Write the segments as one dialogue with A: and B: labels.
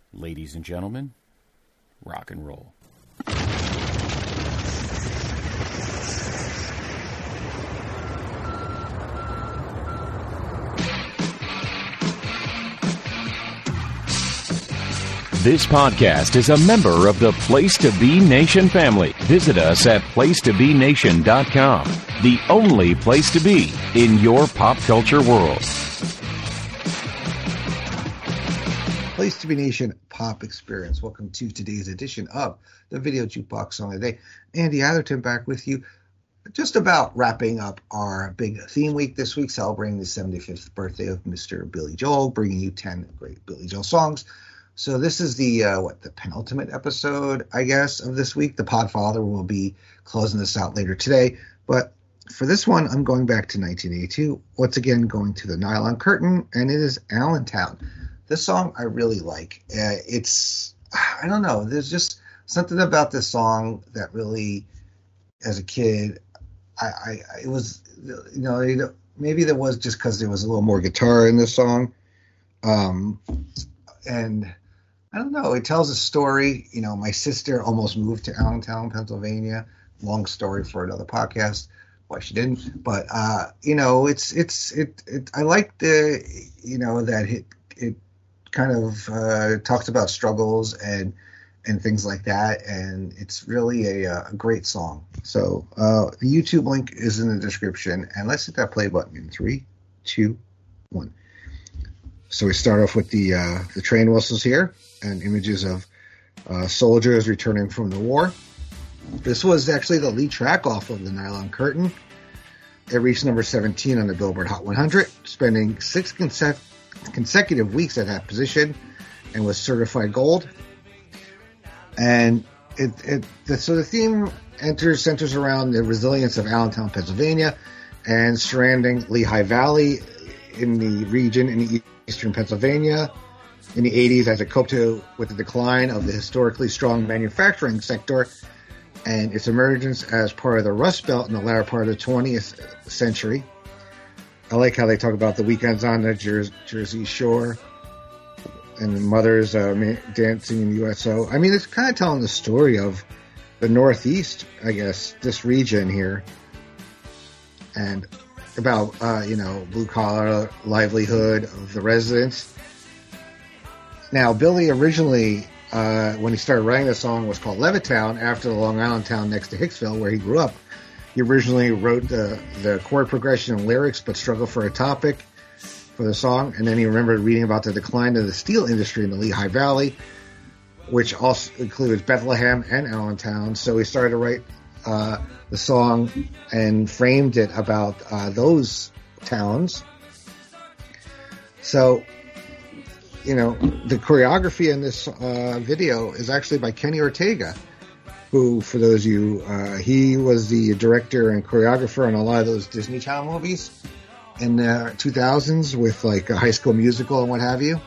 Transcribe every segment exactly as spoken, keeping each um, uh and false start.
A: Ladies and gentlemen, rock and roll. This podcast is a member of the Place to Be Nation family. Visit us at place to be nation dot com, the only place to be in your pop culture world.
B: Place to Be Nation Pop Experience. Welcome to today's edition of the Video Jukebox Song of the Day. Andy Atherton back with you, just about wrapping up our big theme week this week, celebrating the seventy-fifth birthday of Mister Billy Joel, bringing you ten great Billy Joel songs. So this is the, uh, what, the penultimate episode, I guess, of this week. The Podfather will be closing this out later today. But for this one, I'm going back to nineteen eighty-two. Once again, going to the Nylon Curtain, and it is Allentown. This song I really like. Uh, it's, I don't know, there's just something about this song that really, as a kid, I, I it was, you know, maybe there was just because there was a little more guitar in this song. Um, and I don't know, it tells a story. You know, my sister almost moved to Allentown, Pennsylvania. Long story for another podcast, why she didn't. But, uh, you know, it's, it's, it, it I like the, you know, that it, it, kind of uh, talks about struggles and and things like that, and it's really a, a great song. So uh, the YouTube link is in the description, and let's hit that play button in three, two, one. So we start off with the uh, the train whistles here and images of uh, soldiers returning from the war. This was actually the lead track off of the Nylon Curtain. It reached number seventeen on the Billboard Hot one hundred, spending six consecutive consecutive weeks at that position, and was certified gold. And it, it the, so the theme enters centers around the resilience of Allentown, Pennsylvania, and surrounding Lehigh Valley in the region in eastern Pennsylvania in the eighties as it coped to, with the decline of the historically strong manufacturing sector and its emergence as part of the Rust Belt in the latter part of the twentieth century. I like how they talk about the weekends on the Jer- Jersey Shore and the mothers uh, dancing in the U S O. I mean, it's kind of telling the story of the Northeast, I guess, this region here, and about, uh, you know, blue-collar livelihood of the residents. Now, Billy originally, uh, when he started writing the song, was called Levittown, after the Long Island town next to Hicksville, where he grew up. He originally wrote the, the chord progression and lyrics, but struggled for a topic for the song. And then he remembered reading about the decline of the steel industry in the Lehigh Valley, which also includes Bethlehem and Allentown. So he started to write uh, the song and framed it about uh, those towns. So, you know, the choreography in this uh, video is actually by Kenny Ortega, who, for those of you, uh, he was the director and choreographer on a lot of those Disney Channel movies in the two thousands with like a High School Musical and what have you.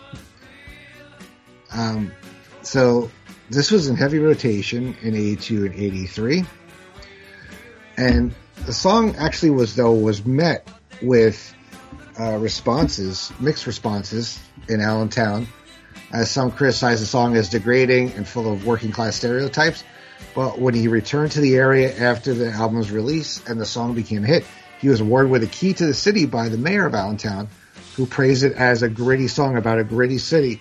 B: Um, so this was in heavy rotation in eighty-two and eighty-three. And the song actually was, though, was met with uh, responses, mixed responses in Allentown, as some criticized the song as degrading and full of working class stereotypes. But when he returned to the area after the album's release and the song became a hit, he was awarded with a key to the city by the mayor of Allentown, who praised it as a gritty song about a gritty city.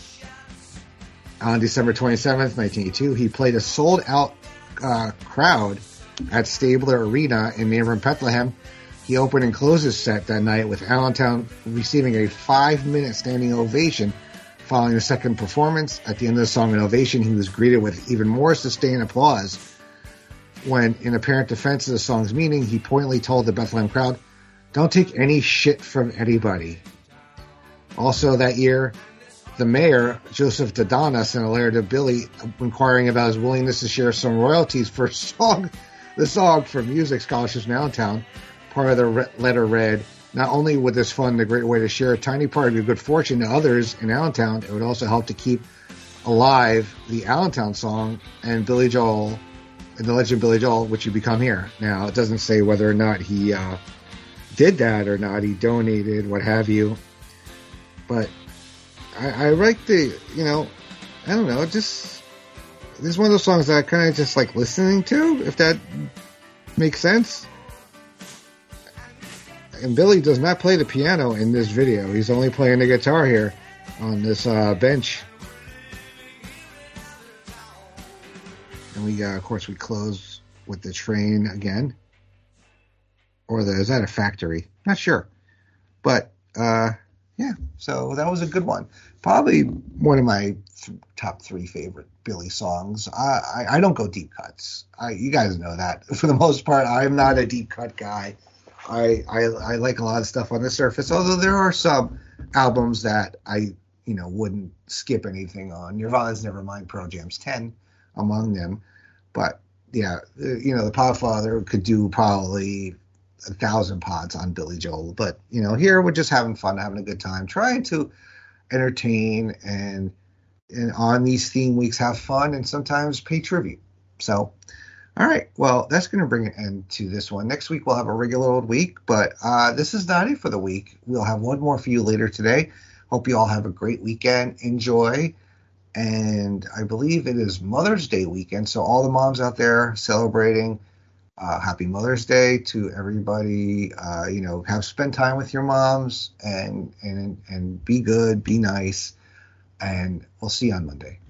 B: On December twenty-seventh, nineteen eighty-two, he played a sold-out uh, crowd at Stabler Arena in neighboring Bethlehem. He opened and closed his set that night with Allentown receiving a five-minute standing ovation. Following the second performance, at the end of the song, an ovation, he was greeted with even more sustained applause. When, in apparent defense of the song's meaning, he pointedly told the Bethlehem crowd, "Don't take any shit from anybody." Also that year, the mayor, Joseph Dodonna, sent a letter to Billy inquiring about his willingness to share some royalties for song, the song for music scholarships in Allentown. Part of the re- letter read, "Not only would this fund a great way to share a tiny part of your good fortune to others in Allentown, it would also help to keep alive the Allentown song and Billy Joel, and the legend Billy Joel, which you become here." Now, it doesn't say whether or not he uh, did that or not. He donated, what have you. But I, I like the, you know, I don't know, just this is one of those songs that I kind of just like listening to, if that makes sense. And Billy does not play the piano in this video. He's only playing the guitar here on this uh, bench. And we, uh, of course, we close with the train again. Or the, is that a factory? Not sure. But, uh, yeah, so that was a good one. Probably one of my th- top three favorite Billy songs. I, I, I don't go deep cuts. I, you guys know that. For the most part, I'm not a deep cut guy. I, I I like a lot of stuff on the surface, although there are some albums that I, you know, wouldn't skip anything on. Nirvana's Nevermind, Pearl Jam's ten among them. But, yeah, you know, the Podfather could do probably a thousand pods on Billy Joel. But, you know, here we're just having fun, having a good time, trying to entertain and, and on these theme weeks have fun and sometimes pay tribute. So, all right, well, that's going to bring an end to this one. Next week, we'll have a regular old week, but uh, this is not it for the week. We'll have one more for you later today. Hope you all have a great weekend. Enjoy. And I believe it is Mother's Day weekend, so all the moms out there celebrating, uh, happy Mother's Day to everybody. Uh, you know, have spend time with your moms and, and, and be good, be nice, and we'll see you on Monday.